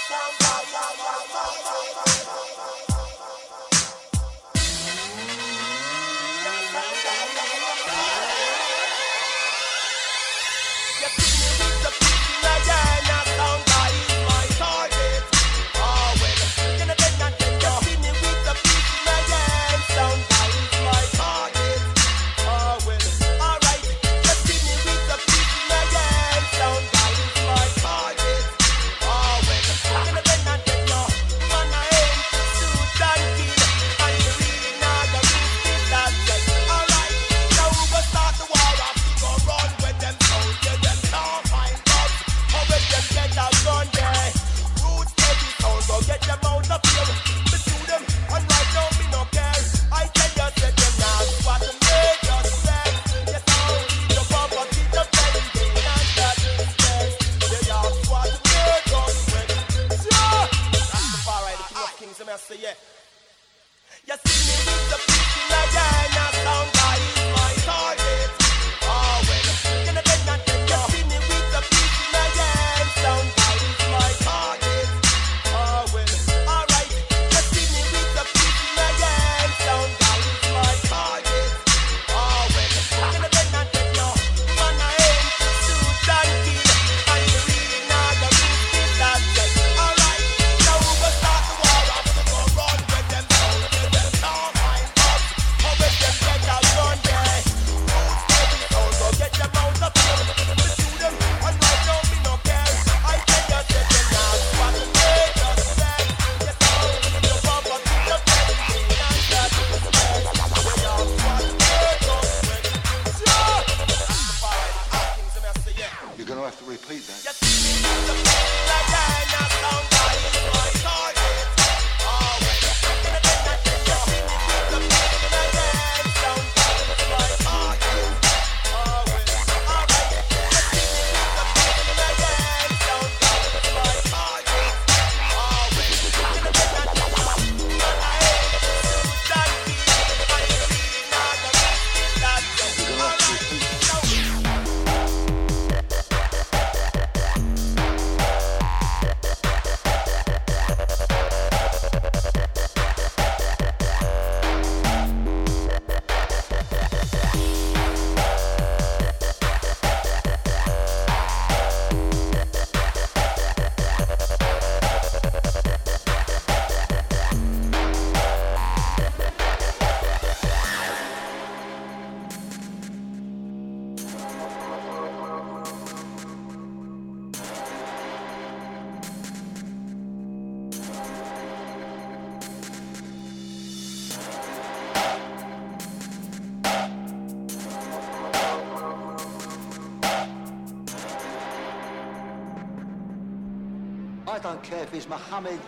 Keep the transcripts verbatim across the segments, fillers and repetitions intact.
I don't care if it's Muhammad,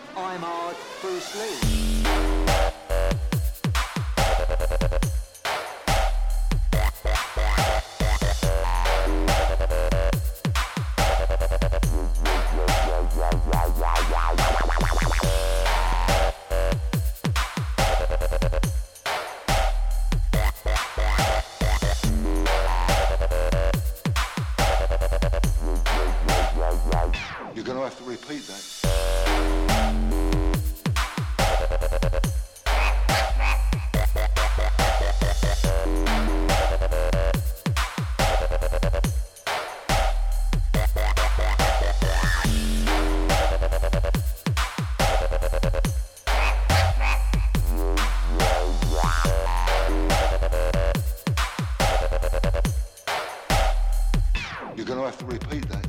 Imad, Bruce Lee. You're going to have to repeat that. You're going to have to repeat that.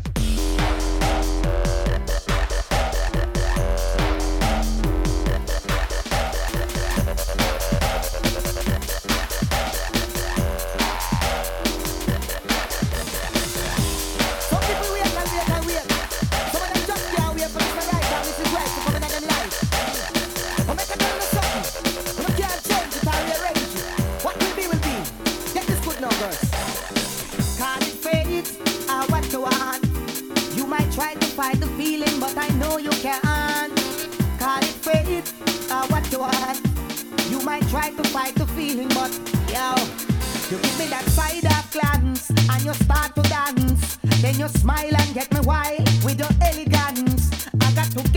Then you smile and get me wild with your elegance. I got to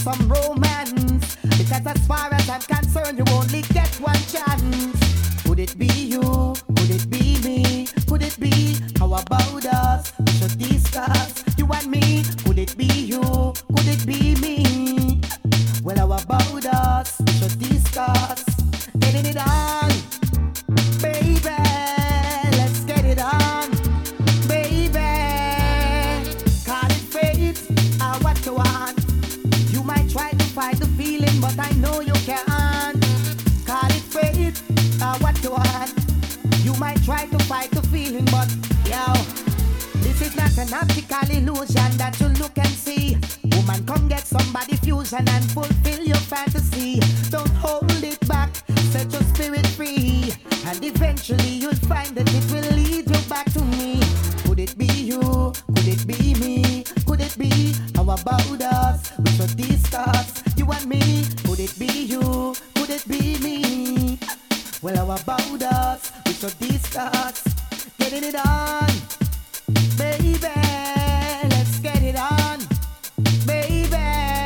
some romance. Because as far as I'm concerned, you only get one chance. Could it be you? Could it be me? Could it be? How about us? We should discuss, you and me. Could it be you? Could it be me? Well, how about us? We should discuss. Getting it on, baby. Let's get it on, baby. Call it fate, or what you want. You might try to fight the feeling, but I know you can't. Call it fate, or what you want. You might try to fight the feeling, but yo, this is not an optical illusion that you look and see. Woman, come get somebody fusion and fulfill your fantasy. Don't hold it back, set your spirit free, and eventually you'll find that it will lead you back to me. Could it be you? Could it be me? Could it be? How about us? We should discuss, you and me. Could it be you? Could it be me? Well, how about us? We should discuss. Getting it on, baby. Let's get it on, baby.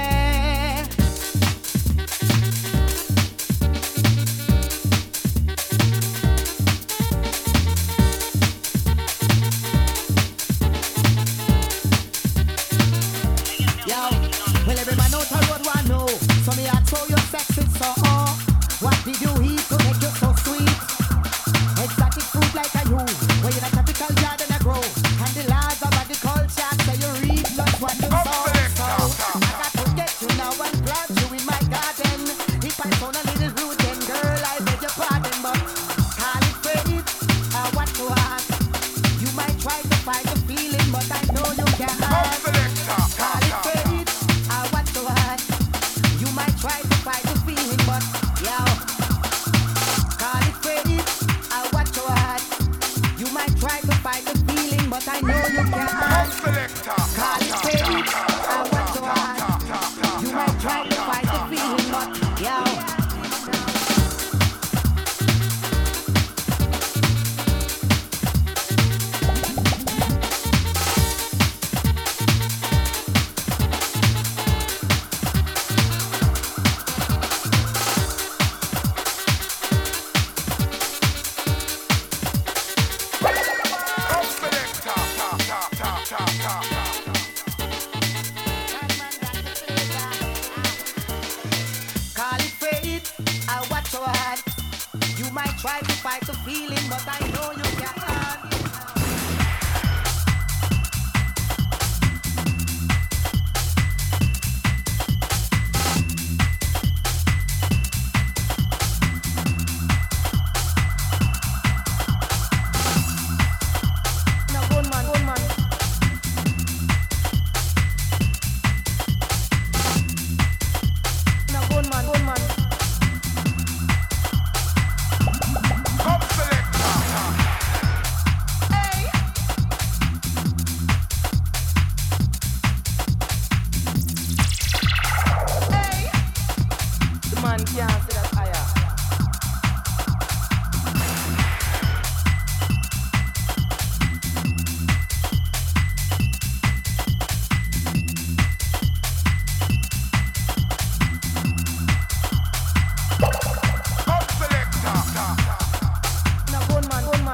Yo, well, every man out the road want know. So me ask how you're sexy, so oh. What did you eat to make you so sweet? Exotic food like a you, where you're in a tropical garden I grow. And the laws of agriculture, so you read just what you sow. So I got to get you now and plant you in my garden. If I sound a little rude, then girl, I beg your pardon. But call it fate, or what you want. You might try to fight the feeling, but I know you can't. Call it fate, or what you want. You might try to fight the feeling, but yo, call it fate, or what you want. You might try to fight the feeling, but I know you can't. Call it fate, or what you want. You might try to fight the feeling, but yo. Call it fate, or what you want. You might try to fight the feeling, but I know you can't. Now, good man, good man. Now, good man, good man. The man can't say that higher. Now, good man, good man.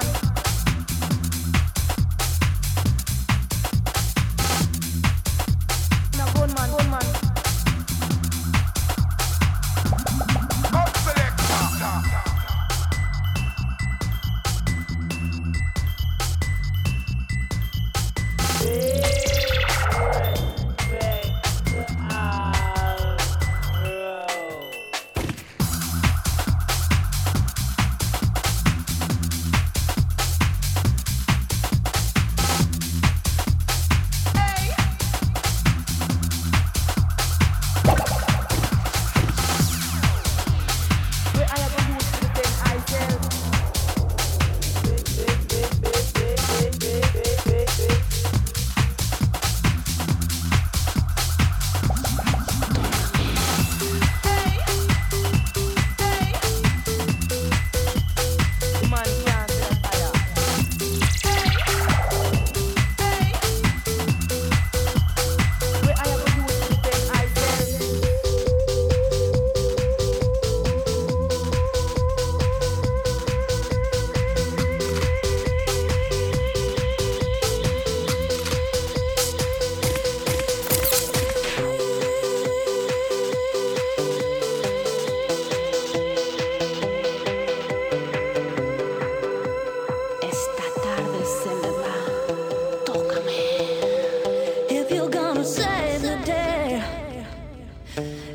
Now, good man, good man.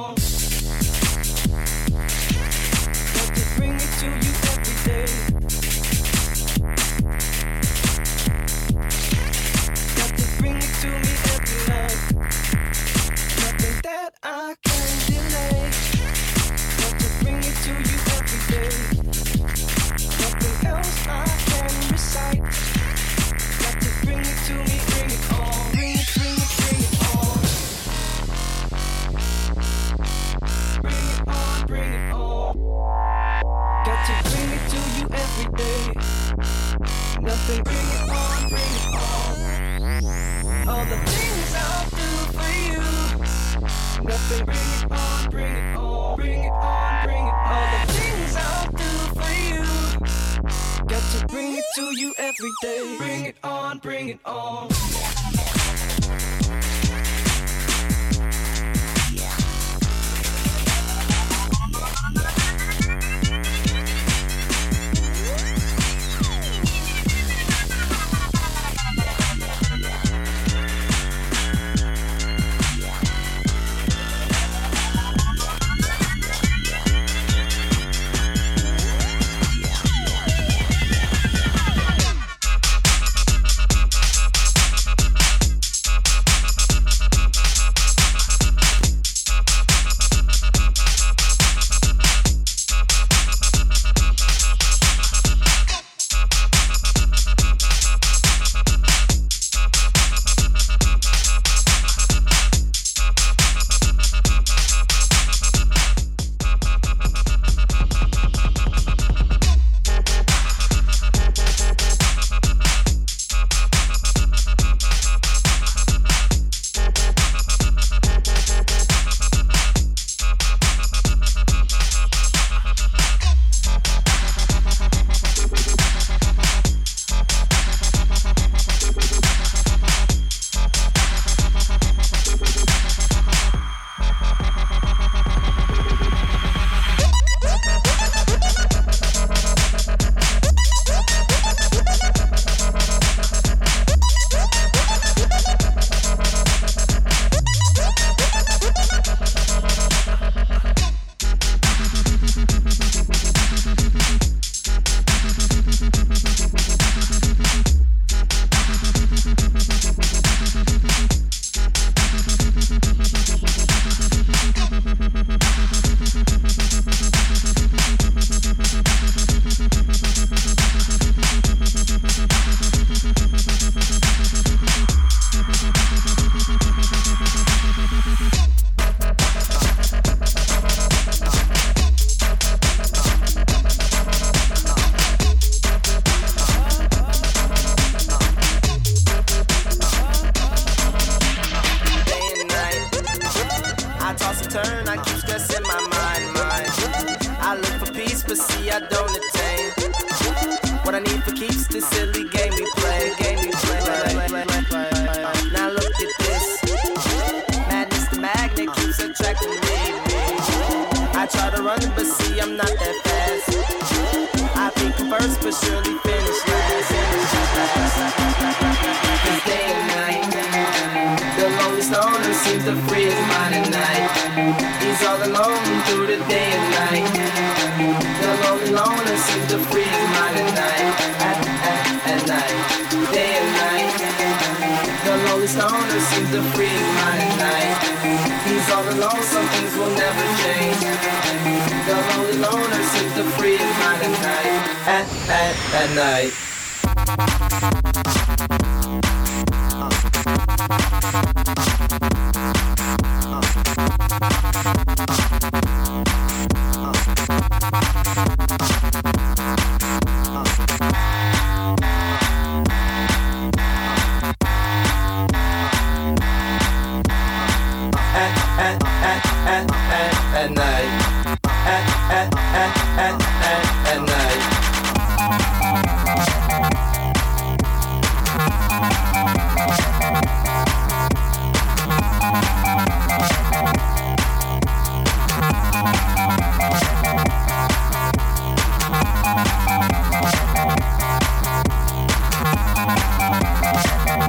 on. Got to bring it to you every day. Got to bring it to me every night. Nothing that I can delay. Got to bring it to you every day. Nothing else I can recite. Got to bring it to me, bring it on. Bring it, bring it, bring it on. Bring it on, bring it on. Got to bring it to you every day. Nothing, bring it on, bring it on. All the things I'll do for you. Nothing, bring it on, bring it on. Bring it on, bring it on. All the things I'll do for you. Got to bring it to you every day. Bring it on, bring it on.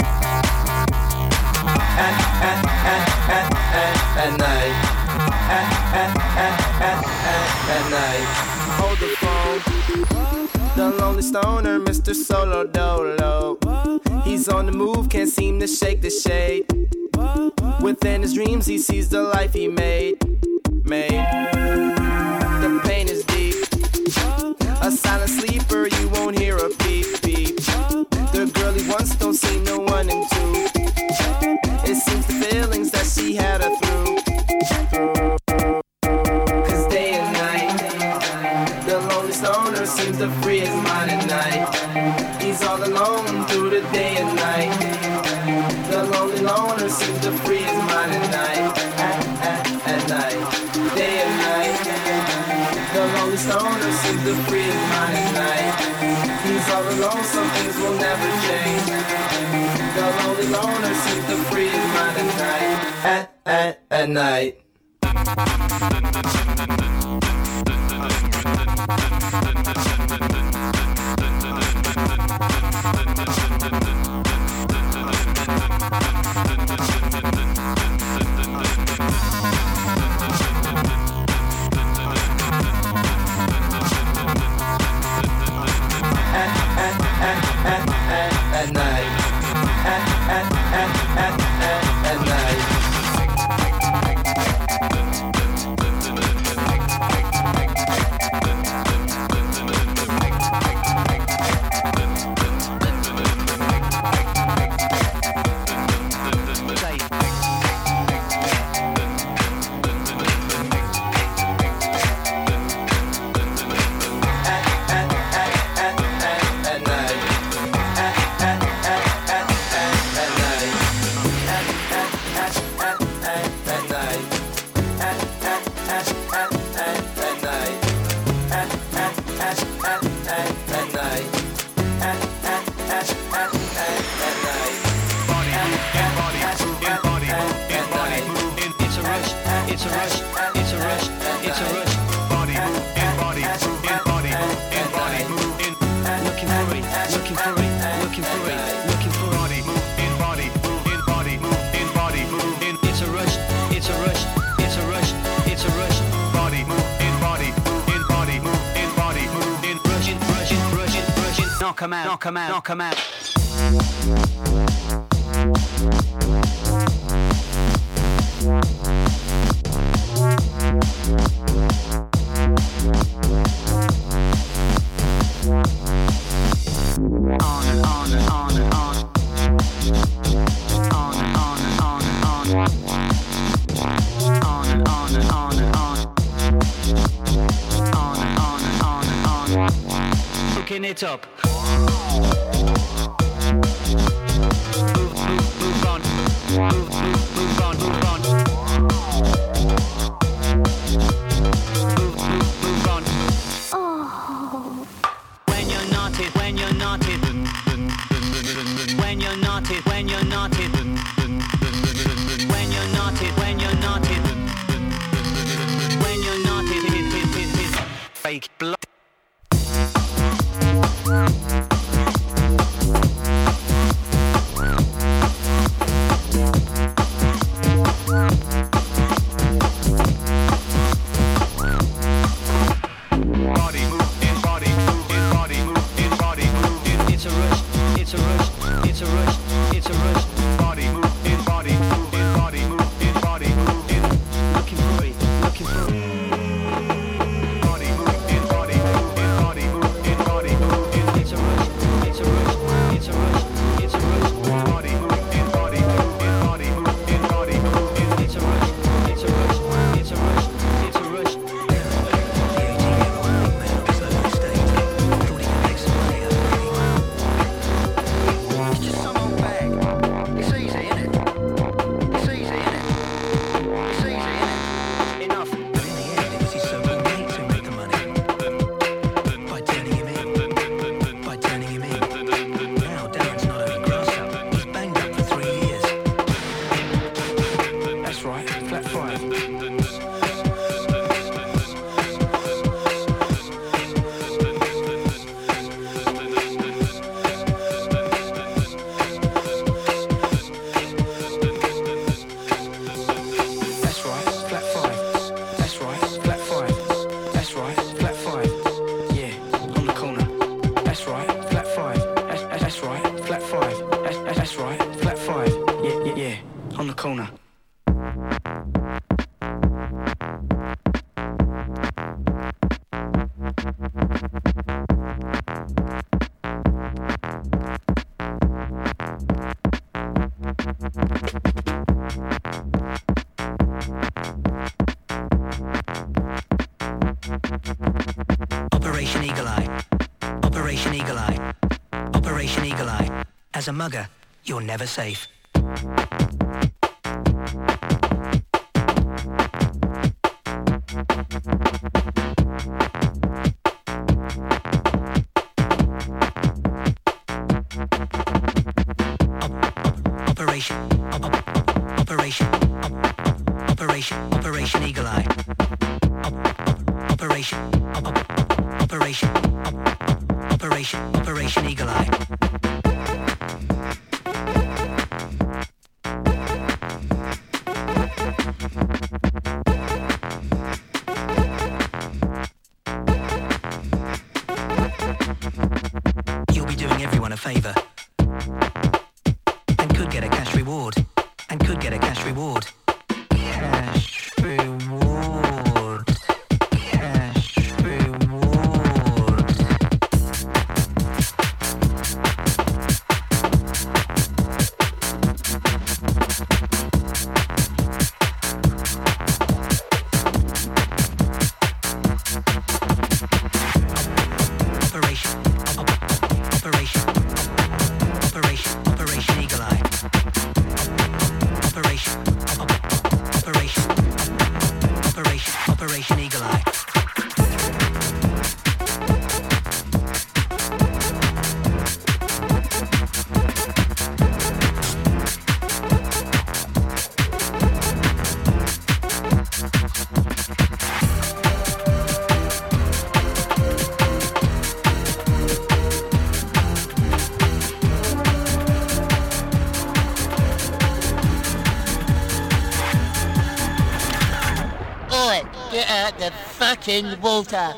at night, at, at night. Hold the phone. The lonely stoner, Mister Solo Dolo. He's on the move, can't seem to shake the shade. Within his dreams, he sees the life he made. Made. The pain is deep. A silent sleeper, you won't hear a beep beep. The girl he wants don't seem to want him to. It seems the feelings that she had her through. Cause day and night, the lonely stoner seems to free his mind at night. He's all alone through the day and night. The lonely loner seems to free his mind at night. At, at, at night, day and night. The lonely stoner seems to free his mind at night. He's all alone, some things will never change. The lonely loner seems to free his mind at night. At, at, at night. At night, at, at, at, at, at, at night. Knock 'em out, knock 'em out, knock 'em out. On and on and on and on. On and on and on and on. On and on and on and on. On and on and on and on. Hooking it up. Move, move, move on. Move, move, move on, move on. Move, move, move on. Oh. When you're naughty, when you're naughty. When you're naughty, when you're naughty. When you're naughty, when you're naughty. When you're naughty, hit, hit, hit, hit. Fake blood. Looking for it, looking for it. Body move in body. Operation Eagle Eye. Operation Eagle Eye. Operation Eagle Eye. As a mugger, you're never safe. Operation, op, op, op, operation, op, op, operation, operation Eagle Eye. Op, op, operation, op, op, op, operation, op, op, operation, operation Eagle Eye. You'll be doing everyone a favor. And could get a cash reward. And could get a cash reward. Cash reward. Cash reward. Operation. Op- op- operation. Operation. Operation Eagle Eye. Operation. Op- op- operation. Operation. Operation Eagle Eye. Oi, get out the fucking water.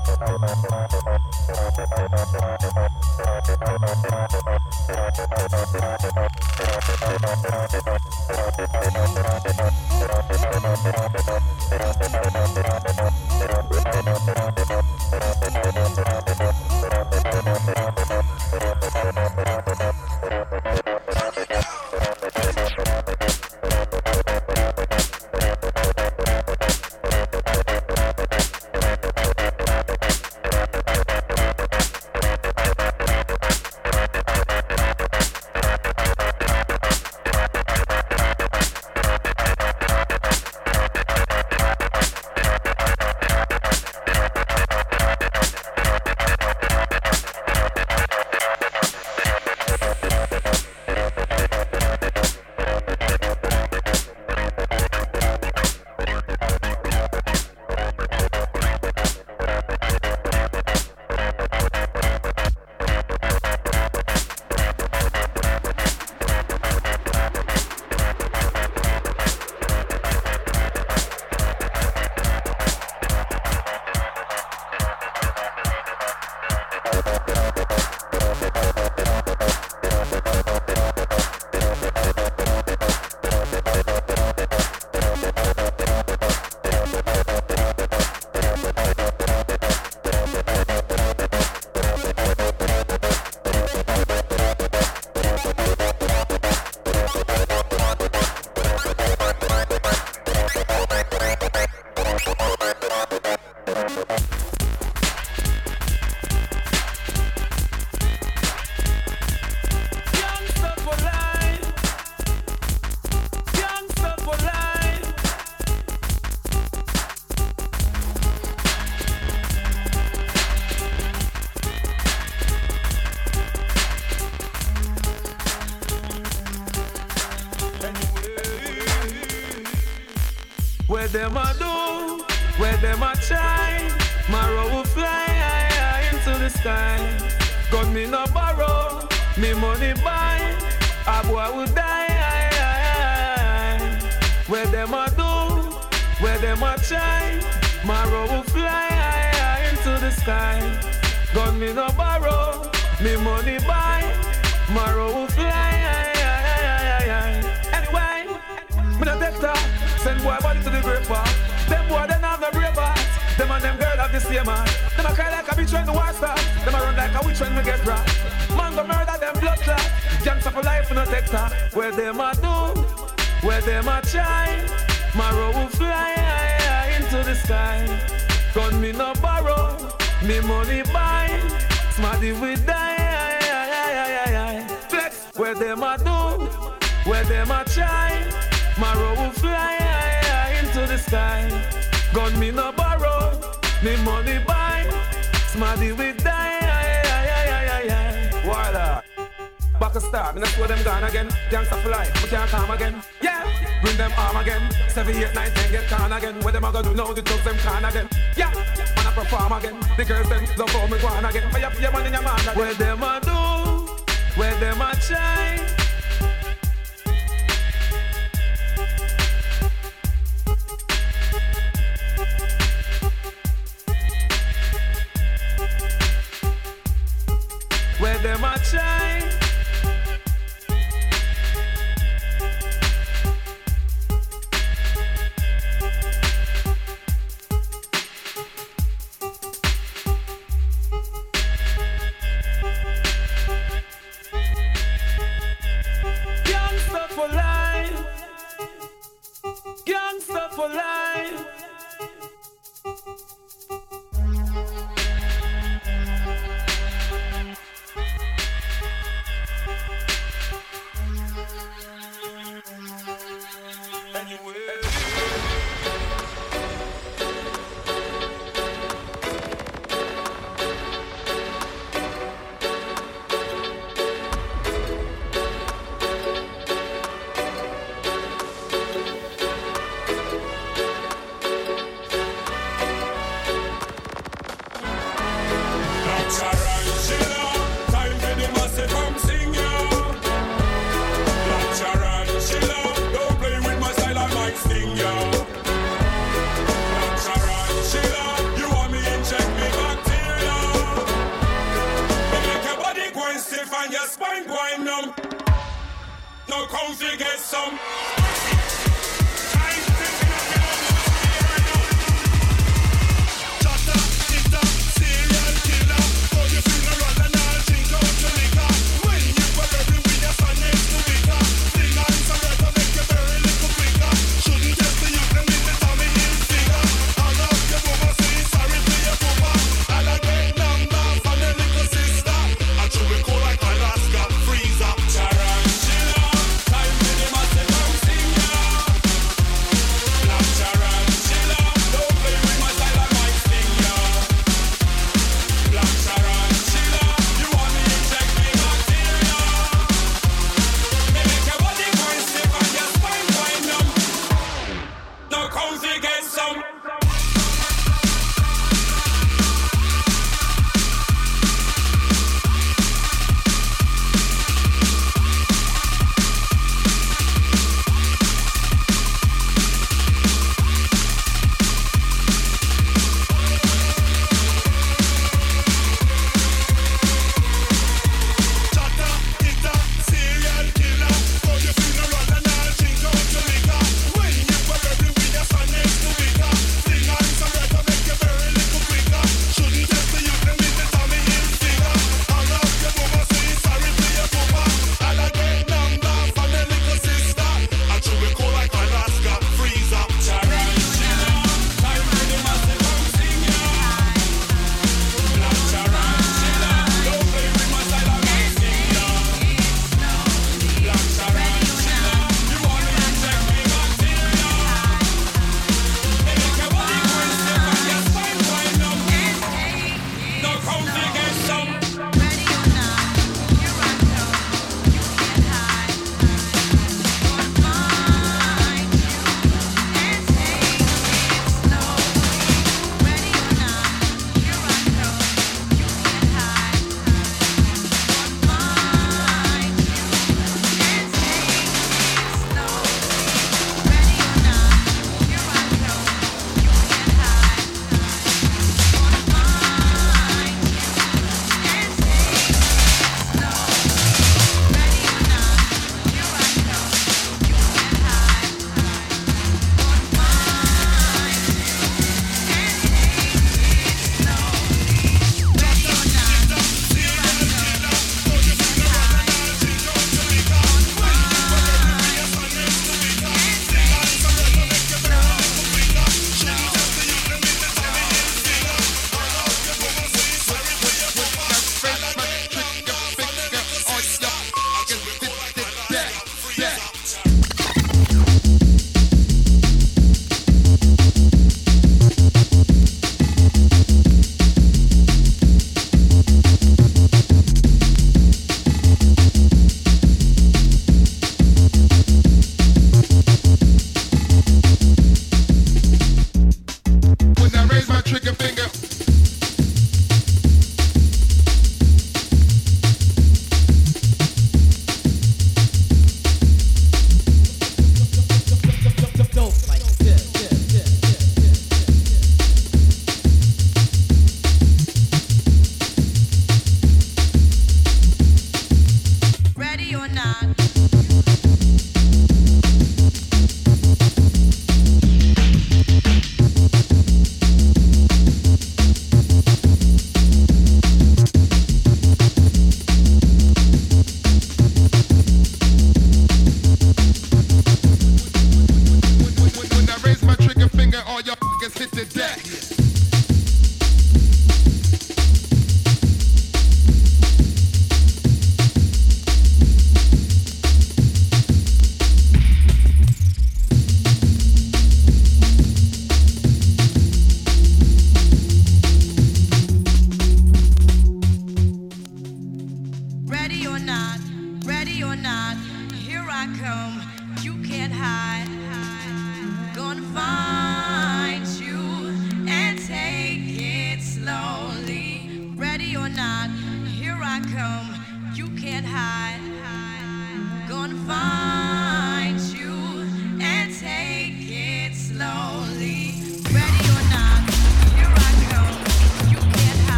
Where them a do, where them a try, Marrow will fly high, high into the sky. Gun me no borrow, me money buy, a boy will die. High, high, high. Where them a do, where them a try, Marrow will fly high, high into the sky. Gun me no borrow, me money buy, Marrow will fly high, high, high, high, high. Anyway, me no take talk. Send boy body to the grave bar. Them boy they have no brave heart. Them and them girl have the same heart. Them a cry like a bitch when the war start. Them a run like a witch when we get robbed. Man go murder them blood clot. Gangs for life in a take talk. Where them a do, where them a try, Marrow will fly high, high into the sky. Gun me no borrow, me money buy, Smarty we die. High, high, high, high, high. Flex. Where them a do, where them a try, Marrow will fly high, high into the sky. Gun me no borrow, me money buy, Smarty we die. High, high, high, high, high. Voila. Back a star, me not swear them gone again. Gangsta for life, we can't come again. Yeah, bring them arm again. Seven, eight, nine, ten, get can again. What them a gonna do now? The thugs them can again. Yeah, man a perform again. The girls them love how me go on again. Fire for your man in your man again. Where them a do, where them a try, where them a try. Gangsta for life, gangsta for life. come to get some.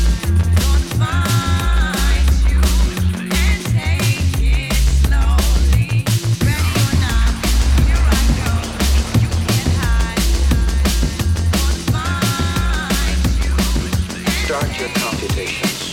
Slowly. Start your computations.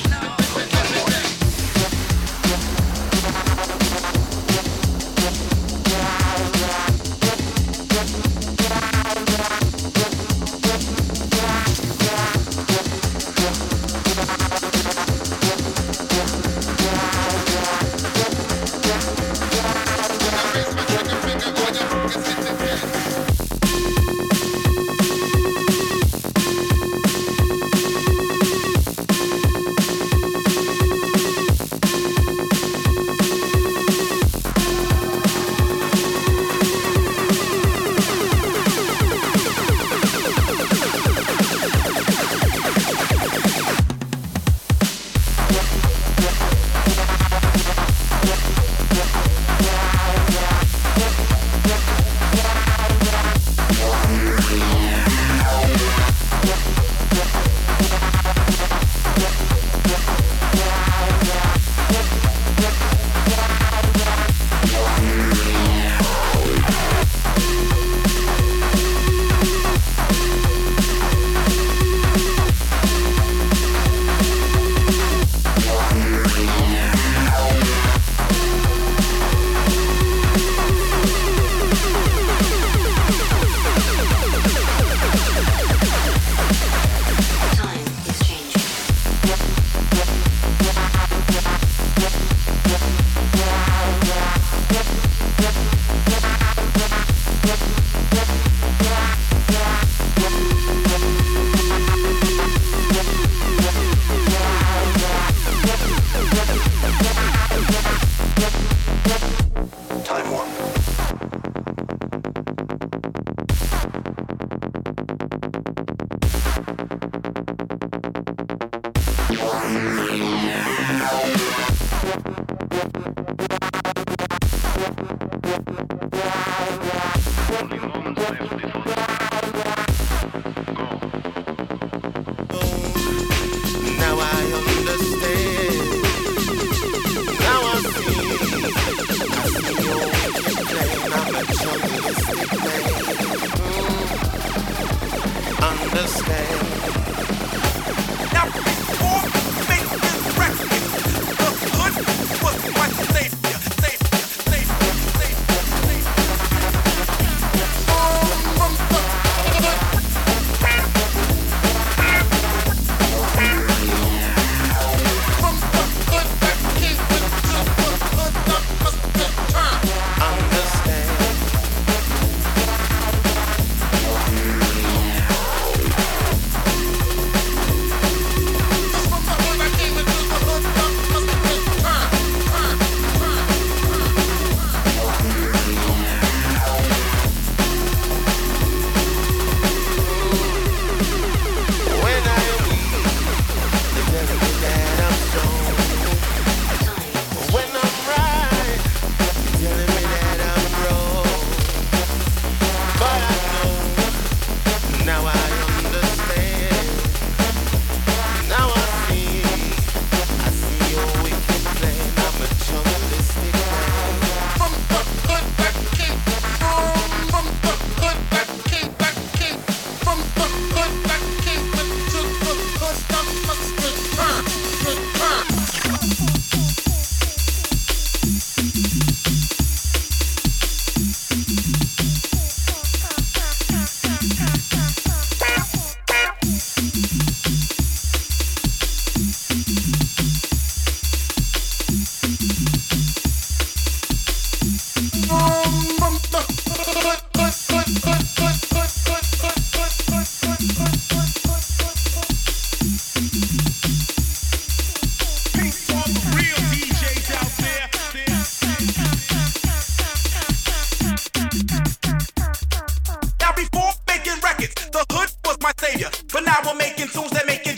But now we're making tunes that make it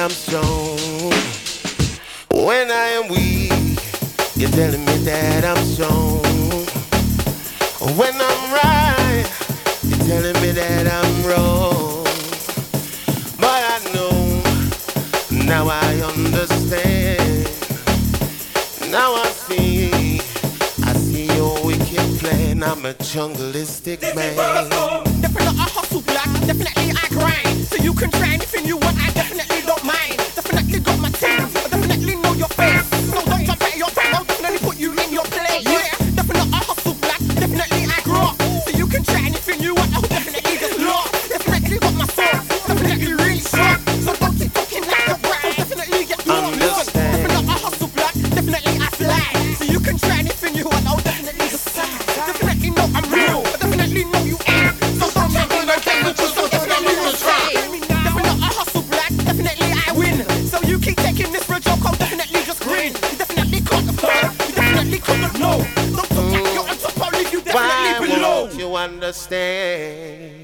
I'm strong. When I am weak, you're telling me that I'm strong. When I'm right, you're telling me that I'm wrong. But I know, now I understand. Now I see, I see your wicked plan. I'm a jungleistic man. Definitely I hustle black, definitely I grind. So you can try anything you want, I definitely don't mind. Definitely got my team, I definitely know your face. So don't jump at your face, I'll definitely put you in your place. Yeah, definitely I hustle black, definitely I grow up. So you can try anything you want, I'll definitely just lock. Definitely got my soul, definitely really sharp. So don't keep talking like a brat, I'll definitely get lost. Definitely I hustle black, definitely I fly. So you can try anything you want, I'll definitely just sigh. Definitely know I'm real, I definitely know you ain't. So don't make me no game with you, so definitely will try. Definitely I hustle black, definitely I win. So you keep taking this for a joke, I'll definitely just grin. You definitely can't afford, you definitely couldn't know. Don't talk like you're on top, I'll leave you definitely Why below. won't you understand?